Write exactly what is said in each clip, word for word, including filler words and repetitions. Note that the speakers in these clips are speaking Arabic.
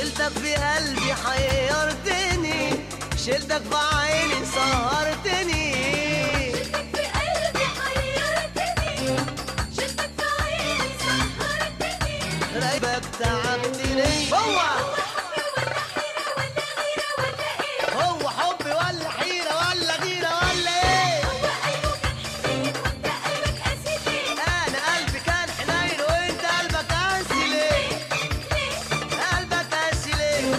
شلتك في قلبي حيرتني، شلتك في عيني سهرتني. شلتك في قلبي حيرتني، شلتك في عيني سهرتني. رايبك تعبتني. هو هو حب ولا حيرة ولا غيرة ولا ايه؟ هو قلبه كان حنين وانت قلبك قاسي ليه؟ انا قلبي كان حنين وانت قلبك قاسي ليه؟ قلبك قاسي ليه؟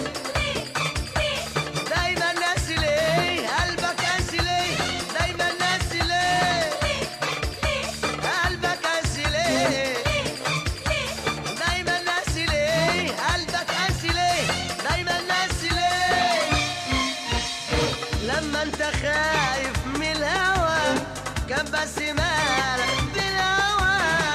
دايما ناسي ليه؟ قلبك قاسي ليه؟ دايما ناسي ليه؟ قلبك قاسي ليه؟ دايما ناسي ليه؟ قلبك قاسي ليه؟ دايما ناسي ليه؟ لما انت خايف من الهوى كان بس مالك بالهوى.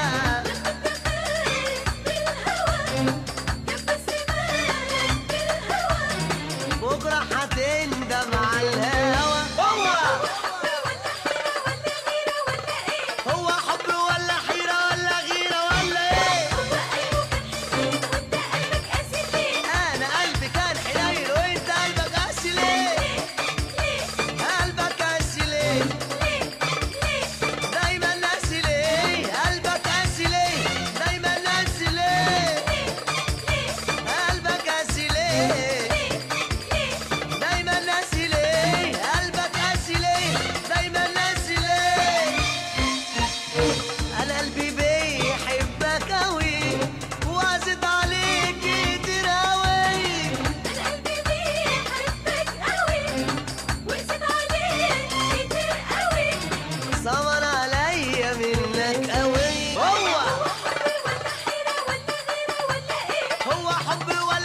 بكرة هتندم على الهوى. هو هو حب ولا حيرة ولا غيرة ولا ايه؟ انا قلبي كان حنين وانت قلبك قاسي ليه؟ قلبك قاسي ليه؟ دايما ناسي ليه؟ قلبك قاسي ليه؟ دايما ناسي ليه؟ قلبك قاسي ليه؟ دايما ناسي ليه؟ قلبك قاسي ليه؟ دايما ناسي ليه؟ انا قلبي بيحبك اوي وازد عليك كتير اوي. صبر عليا منك اوي. هو هو حب ولا